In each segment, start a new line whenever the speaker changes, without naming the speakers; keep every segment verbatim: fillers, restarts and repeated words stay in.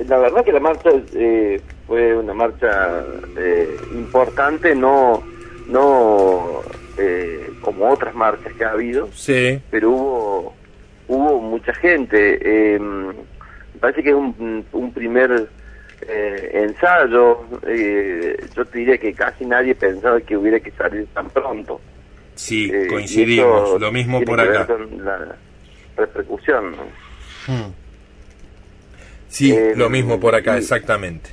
la verdad que la marcha eh, fue una marcha eh, importante, no no eh, como otras marchas que ha habido,
sí,
pero hubo hubo mucha gente. Eh, me parece que es un, un primer eh, ensayo. Eh, yo te diría que casi nadie pensaba que hubiera que salir tan pronto.
sí,
Eh,
coincidimos, lo mismo por
tiene que
acá.
ver con la repercusión, ¿no?
Hmm. Sí,
Eh,
lo mismo por acá,
y,
exactamente.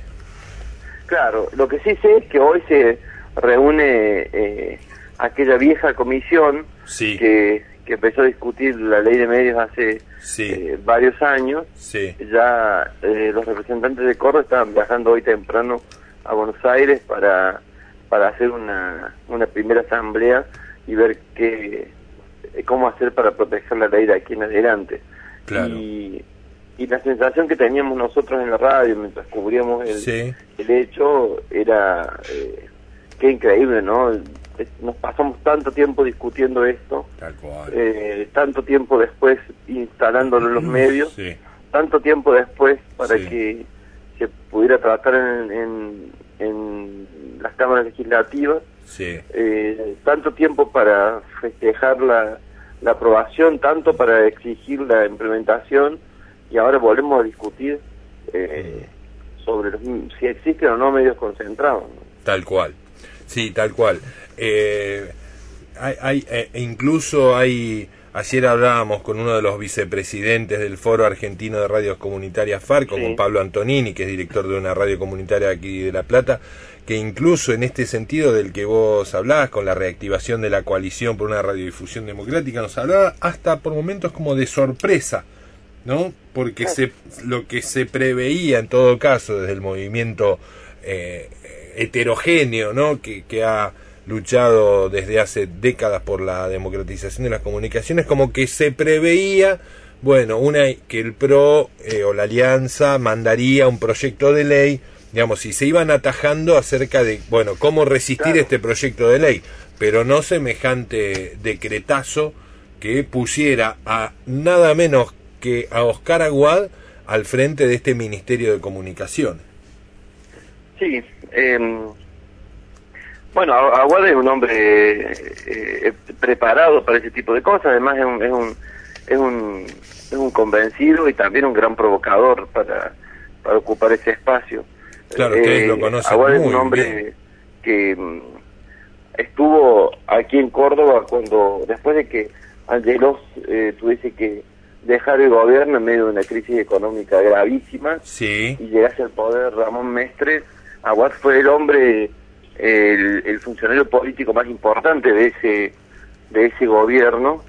Claro, lo que sí sé es que hoy se reúne eh, aquella vieja comisión
Sí,
que, que empezó a discutir la ley de medios hace
sí,
eh, varios años.
sí.
Ya eh, los representantes de Córdoba estaban viajando hoy temprano a Buenos Aires para, para hacer una, una primera asamblea y ver qué, cómo hacer para proteger la ley de aquí en adelante.
Claro.
Y, y la sensación que teníamos nosotros en la radio mientras cubríamos el,
Sí.
el hecho era eh, qué increíble, ¿no? Nos pasamos tanto tiempo discutiendo esto,
Tal cual.
eh, tanto tiempo después instalándolo en los medios,
Sí,
tanto tiempo después para
Sí.
que se pudiera tratar en, en, en las cámaras legislativas,
sí.
eh, tanto tiempo para festejar la, la aprobación, tanto para exigir la implementación, y ahora volvemos a discutir eh, sobre los, si existen o no medios concentrados, ¿no?
Tal cual. Sí, tal cual. Eh, hay, hay eh, incluso hay... Ayer hablábamos con uno de los vicepresidentes del Foro Argentino de Radios Comunitarias FARCO,
Sí.
con Pablo Antonini, que es director de una radio comunitaria aquí de La Plata, que incluso en este sentido del que vos hablabas, con la reactivación de la coalición por una radiodifusión democrática, nos hablaba hasta por momentos como de sorpresa, ¿no? Porque se, lo que se preveía en todo caso desde el movimiento eh, heterogéneo, ¿no? Que, que ha luchado desde hace décadas por la democratización de las comunicaciones, como que se preveía, bueno, una que el PRO eh, o la Alianza mandaría un proyecto de ley, digamos, y se iban atajando acerca de, bueno, cómo resistir
Claro.
este proyecto de ley, pero no semejante decretazo que pusiera a nada menos que a Oscar Aguad al frente de este Ministerio de Comunicación.
Sí, eh, bueno, Aguad es un hombre eh, preparado para ese tipo de cosas, además es un, es un es un es un convencido y también un gran provocador para, para ocupar ese espacio.
Claro, ustedes lo conocen
Aguad es
muy
un hombre
bien.
que mm, estuvo aquí en Córdoba cuando, después de que Angelos eh, tuviese que dejar el gobierno en medio de una crisis económica gravísima,
Sí,
y llegase al poder Ramón Mestre, Aguad fue el hombre, el, el funcionario político más importante de ese de ese gobierno,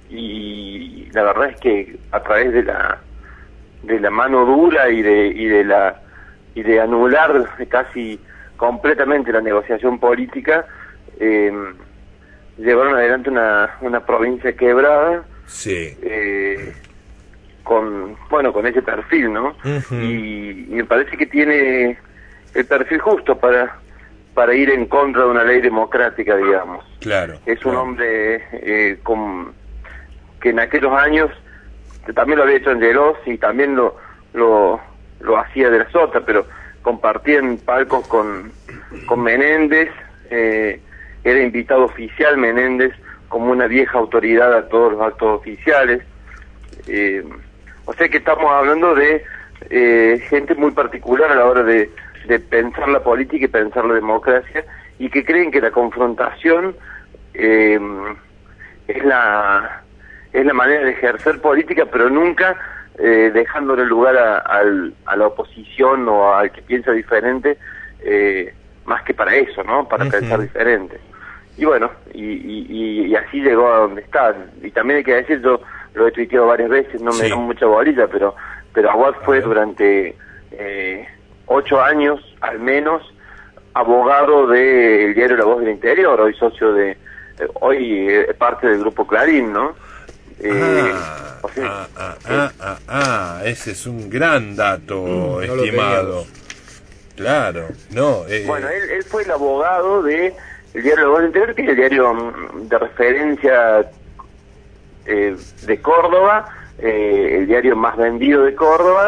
y la verdad es que a través de la de la mano dura y de y de la y de anular casi completamente la negociación política, eh, llevaron adelante una una provincia quebrada,
sí.
eh, con bueno con ese perfil, ¿no?
Ujú.
y, y me parece que tiene el perfil justo para para ir en contra de una ley democrática, digamos.
Claro.
Es un
claro.
hombre eh, con, que en aquellos años, que también lo había hecho Angelos y también lo lo, lo hacía de la Sota, pero compartían palcos con, con Menéndez, eh, era invitado oficial Menéndez como una vieja autoridad a todos los actos oficiales. Eh, o sea que estamos hablando de eh, gente muy particular a la hora de, de pensar la política y pensar la democracia, y que creen que la confrontación eh, es la es la manera de ejercer política, pero nunca eh, dejándole lugar a, al, a la oposición o al que piensa diferente, eh, más que para eso, ¿no? Para
Uh-huh.
pensar diferente. Y bueno, y, y, y así llegó a donde está. Y también hay que decir, yo lo he tuiteado varias veces, no me
Sí.
da mucha bolilla, pero pero Aguad fue
ver.
durante eh, ocho años, al menos, abogado del diario La Voz del Interior, hoy socio de, eh, hoy eh, parte del Grupo Clarín, ¿no? Eh,
Ah,
o sea,
ah, ah, ah, ah, ah, ese es un gran dato,
Mm, no lo
estimado. Claro, no. Eh,
Bueno, él, él fue el abogado de el diario La Voz del Interior, que es el diario mm, de referencia eh, de Córdoba, eh, el diario más vendido de Córdoba,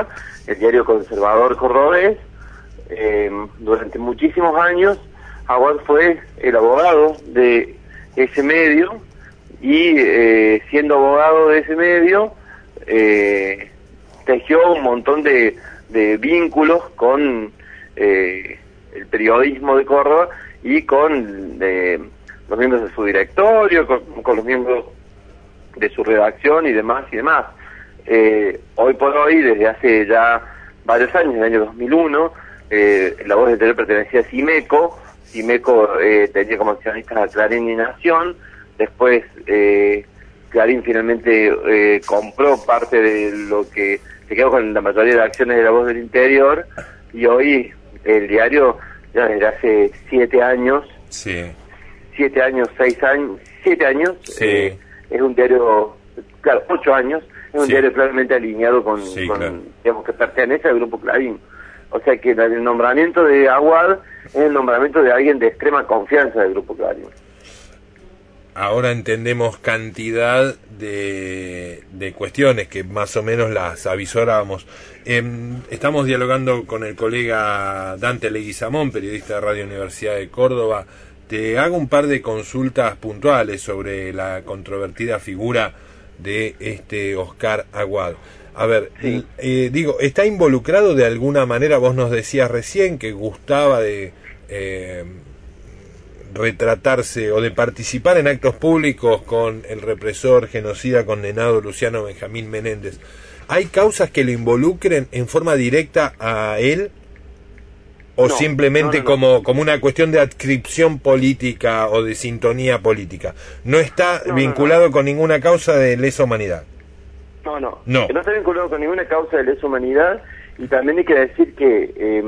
el diario conservador cordobés. Eh, durante muchísimos años Aguad fue el abogado de ese medio y eh, siendo abogado de ese medio eh, tejió un montón de, de vínculos con eh, el periodismo de Córdoba y con eh, los miembros de su directorio, con, con los miembros de su redacción y demás y demás. Eh, hoy por hoy, desde hace ya varios años, en el año dos mil uno, eh, La Voz del Interior pertenecía a Simeco. Simeco eh, tenía como accionistas a Clarín y Nación. Después eh, Clarín finalmente eh, compró parte de lo que se quedó con la mayoría de acciones de La Voz del Interior, y hoy el diario, ya desde hace siete años,
sí.
siete años, seis años, siete años,
sí.
eh, es un diario, claro, ocho años, es un
sí.
diario claramente alineado con,
sí,
con
claro.
digamos, que pertenece al Grupo Clarín. O sea que el nombramiento de Aguad es el nombramiento de alguien de extrema confianza del Grupo Clarín.
Ahora entendemos cantidad de, de cuestiones que más o menos las avisorábamos. Eh, estamos dialogando con el colega Dante Leguizamón, periodista de Radio Universidad de Córdoba. Te hago un par de consultas puntuales sobre la controvertida figura de este Oscar Aguad. A ver,
sí.
eh, digo, ¿está involucrado de alguna manera? Vos nos decías recién que gustaba de eh, retratarse o de participar en actos públicos con el represor genocida condenado Luciano Benjamín Menéndez. ¿Hay causas que lo involucren en forma directa a él? ¿O
no,
simplemente
no, no, no.
como como una cuestión de adscripción política o de sintonía política? ¿No está
no,
vinculado
no, no.
con ninguna causa de lesa humanidad?
No, no,
no.
No está vinculado con ninguna causa de lesa humanidad, y también hay que decir que eh,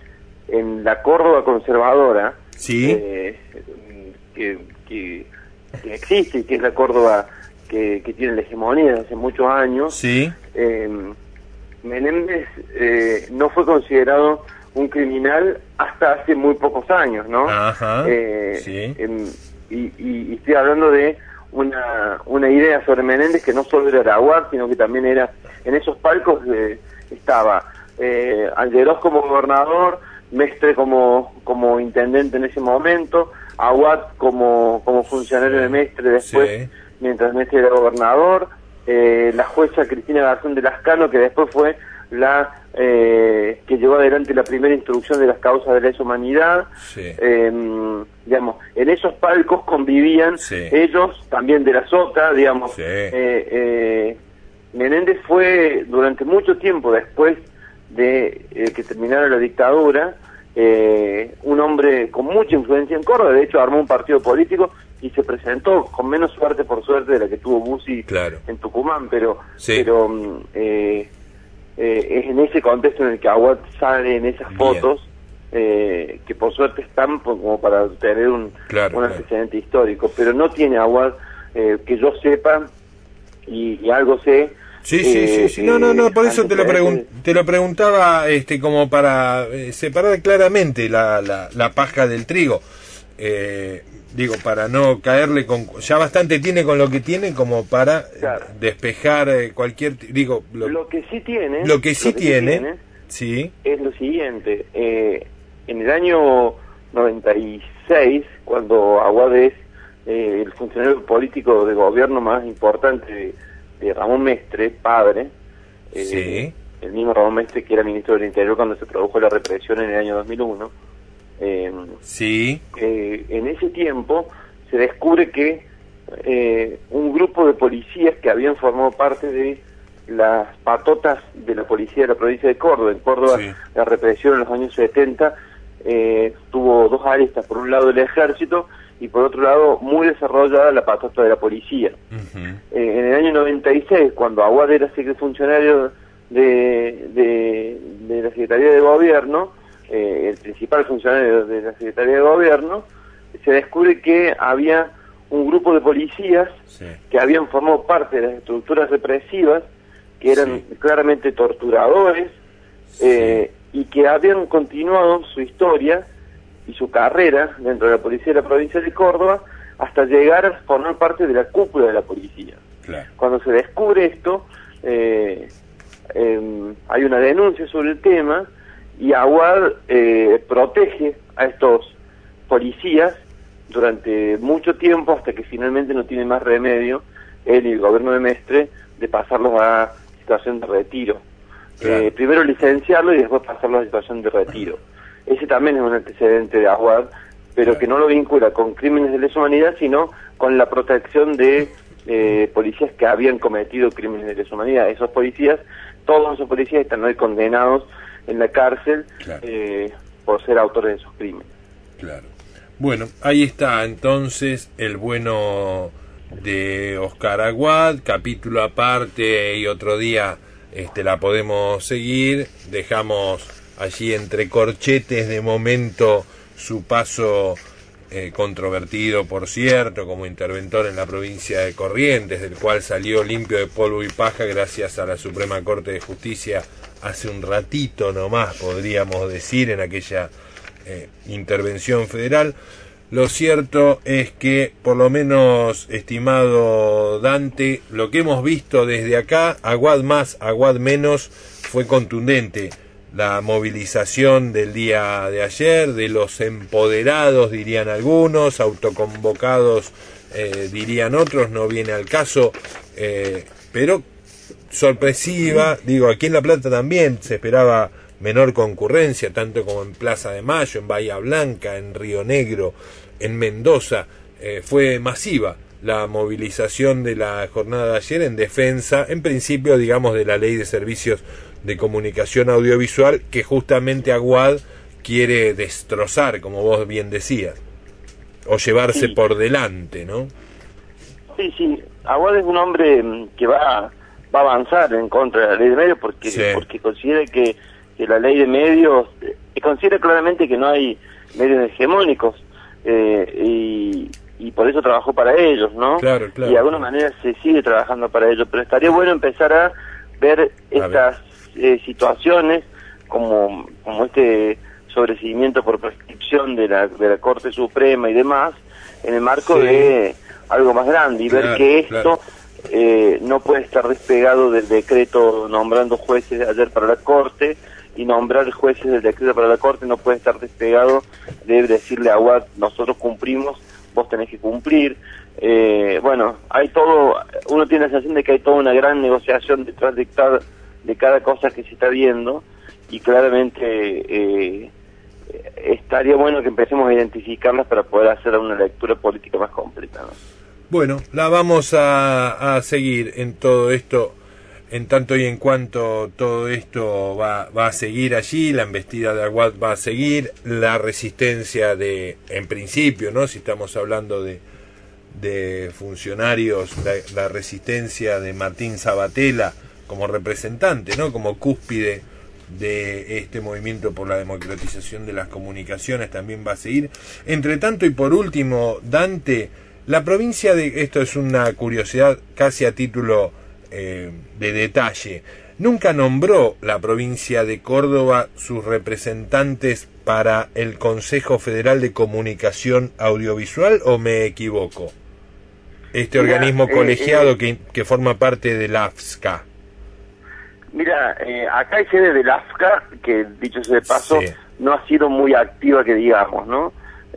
en la Córdoba conservadora,
sí.
eh, que, que, que existe y que es la Córdoba que, que tiene la hegemonía desde hace muchos años,
sí.
eh, Menéndez eh, no fue considerado un criminal hasta hace muy pocos años, ¿no?
Ajá,
eh,
sí.
eh, y, y, y estoy hablando de una una idea sobre Menéndez que no solo era Aguad, sino que también era, en esos palcos eh, estaba eh, Alderós como gobernador, Mestre como como intendente en ese momento, Aguad como como funcionario
sí.
de Mestre después, sí. mientras Mestre era gobernador, eh, la jueza Cristina Garzón de Lascano, que después fue la eh, que llevó adelante la primera instrucción de las causas de lesa humanidad.
Sí.
Eh, digamos, en esos palcos convivían
sí.
ellos, también de la Sota, digamos.
Sí.
Eh, eh, Menéndez fue durante mucho tiempo después de eh, que terminara la dictadura, eh, un hombre con mucha influencia en Córdoba. De hecho armó un partido político y se presentó con menos suerte, por suerte, de la que tuvo Bussi
claro.
en Tucumán, pero
sí.
pero eh, eh, es en ese contexto en el que Aguad sale en esas
Bien.
fotos, eh, que por suerte están por, como para tener un,
claro,
un
claro.
antecedente histórico, pero no tiene Aguad, eh, que yo sepa, y, y algo sé.
Sí, sí,
eh,
sí, sí, no, no, no, por eso te lo, pregun
antecedentes.
te lo preguntaba este como para eh, separar claramente la, la, la paja del trigo. Eh, digo, para no caerle con... Ya bastante tiene con lo que tiene como para
Claro.
despejar eh, cualquier... Digo,
Lo, lo que sí tiene...
Lo que sí
lo que
tiene,
sí tiene
sí.
es lo siguiente. Eh, en el año noventa y seis, cuando Aguad es eh, el funcionario político de gobierno más importante de, de Ramón Mestre, padre, eh,
sí.
el mismo Ramón Mestre que era ministro del Interior cuando se produjo la represión en el año dos mil uno, eh,
sí.
eh, en ese tiempo se descubre que eh, un grupo de policías que habían formado parte de las patotas de la policía de la provincia de Córdoba, en Córdoba
sí.
la represión en los años setenta eh, tuvo dos aristas, por un lado el ejército y por otro lado muy desarrollada la patota de la policía.
Uh-huh.
Eh, en el año noventa y seis, cuando Aguad era funcionario de, de, de la Secretaría de Gobierno, eh, el principal funcionario de la Secretaría de Gobierno, se descubre que había un grupo de policías
sí.
que habían formado parte de las estructuras represivas, que eran
sí.
claramente torturadores,
sí.
eh, y que habían continuado su historia y su carrera dentro de la policía de la provincia de Córdoba hasta llegar a formar parte de la cúpula de la policía.
Claro.
Cuando se descubre esto, eh, eh, hay una denuncia sobre el tema y Aguad eh, protege a estos policías durante mucho tiempo hasta que finalmente no tiene más remedio él y el gobierno de Mestre de pasarlos a situación de retiro. Claro. Eh, primero licenciarlo y después pasarlo a situación de retiro. Ese también es un antecedente de Aguad, pero claro, que no lo vincula con crímenes de lesa humanidad, sino con la protección de eh, policías que habían cometido crímenes de lesa humanidad. Esos policías, todos esos policías están hoy condenados en la cárcel, claro, eh, por ser autores de esos crímenes.
Claro. Bueno, ahí está entonces el bueno de Oscar Aguad, capítulo aparte, y otro día este la podemos seguir. Dejamos allí entre corchetes de momento su paso eh, controvertido, por cierto, como interventor en la provincia de Corrientes, del cual salió limpio de polvo y paja gracias a la Suprema Corte de Justicia hace un ratito nomás, podríamos decir, en aquella eh, intervención federal. Lo cierto es que, por lo menos, estimado Dante, lo que hemos visto desde acá, Aguad más, Aguad menos, fue contundente. La movilización del día de ayer, de los empoderados, dirían algunos, autoconvocados, eh, dirían otros, no viene al caso, eh, pero sorpresiva. Digo, aquí en La Plata también se esperaba menor concurrencia, tanto como en Plaza de Mayo, en Bahía Blanca, en Río Negro, en Mendoza. Eh, fue masiva la movilización de la jornada de ayer en defensa, en principio, digamos, de la Ley de Servicios de Comunicación Audiovisual, que justamente Aguad quiere destrozar, como vos bien decías, o llevarse sí. por delante, ¿no? Sí, sí, Aguad es un hombre que va, va a avanzar en contra de la ley de medios porque, sí. porque considera que, que la ley de medios, eh, considera claramente que no hay medios hegemónicos, eh, y, y por eso trabajó para ellos, ¿no? Claro, claro. Y de alguna manera se sigue trabajando para ellos, pero estaría bueno empezar a ver estas eh, situaciones como, como este sobreseguimiento por prescripción de la, de la Corte Suprema y demás, en el marco sí. de algo más grande, y claro, ver que esto claro. eh, no puede estar despegado del decreto nombrando jueces de ayer para la Corte, y nombrar jueces del decreto para la Corte no puede estar despegado de decirle a Aguad, nosotros cumplimos, vos tenés que cumplir. Eh, bueno, hay todo, uno tiene la sensación de que hay toda una gran negociación detrás de cada, de cada cosa que se está viendo, y claramente eh, estaría bueno que empecemos a identificarlas para poder hacer una lectura política más completa, ¿no? Bueno, la vamos a, a seguir en todo esto, en tanto y en cuanto todo esto va, va a seguir allí, la embestida de Aguad va a seguir, la resistencia de, en principio, ¿no? Si estamos hablando de, de funcionarios, la, la resistencia de Martín Sabatella como representante, ¿no? Como cúspide de este movimiento por la democratización de las comunicaciones también va a seguir. Entre tanto y por último, Dante, la provincia de, esto es una curiosidad casi a título eh, de detalle, ¿nunca nombró la provincia de Córdoba sus representantes para el Consejo Federal de Comunicación Audiovisual, o me equivoco? Este Mira, organismo colegiado eh, eh, que, que forma parte del A F S C A. Mira, eh, acá hay sede del A F C A, que dicho sea de paso, sí. no ha sido muy activa, que digamos, ¿no?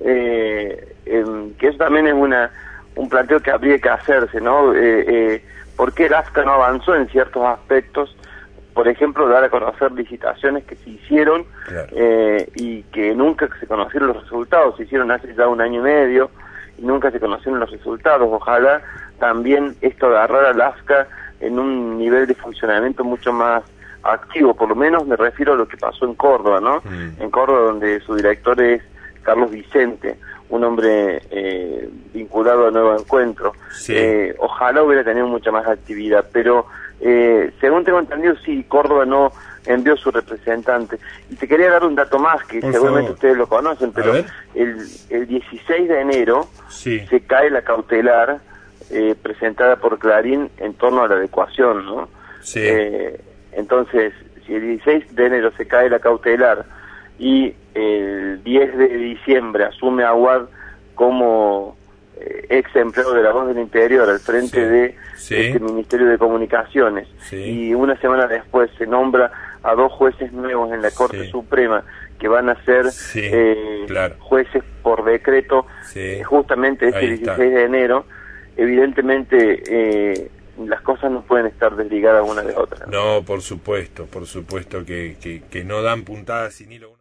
Eh, eh, que eso también es una un planteo que habría que hacerse, ¿no? Eh, eh, ¿Por qué el A F C A no avanzó en ciertos aspectos? Por ejemplo, dar a conocer licitaciones que se hicieron, claro. eh, y que nunca se conocieron los resultados. Se hicieron hace ya un año y medio y nunca se conocieron los resultados. Ojalá también esto agarrara al A F C A en un nivel de funcionamiento mucho más activo. Por lo menos me refiero a lo que pasó en Córdoba, ¿no? Mm. En Córdoba, donde su director es Carlos Vicente, un hombre eh, vinculado a Nuevo Encuentro. Sí. Eh, ojalá hubiera tenido mucha más actividad, pero eh, según tengo entendido, sí, Córdoba no envió su representante. Y te quería dar un dato más, que Por seguramente favor. ustedes lo conocen, pero el, el dieciséis de enero sí. se cae la cautelar eh, presentada por Clarín en torno a la adecuación, ¿no? Sí. Eh, entonces, si el dieciséis de enero se cae la cautelar y el diez de diciembre asume Aguad como
eh, ex empleado de La Voz del Interior al frente
sí,
de
sí.
este Ministerio de Comunicaciones,
sí.
y una semana después se nombra a dos jueces nuevos en la Corte
sí.
Suprema que van a ser
sí,
eh,
claro.
jueces por decreto,
sí.
eh, justamente este dieciséis de enero, evidentemente eh, las cosas no pueden estar desligadas una de otra.
No, por supuesto, por supuesto que, que, que no dan puntadas sin hilo.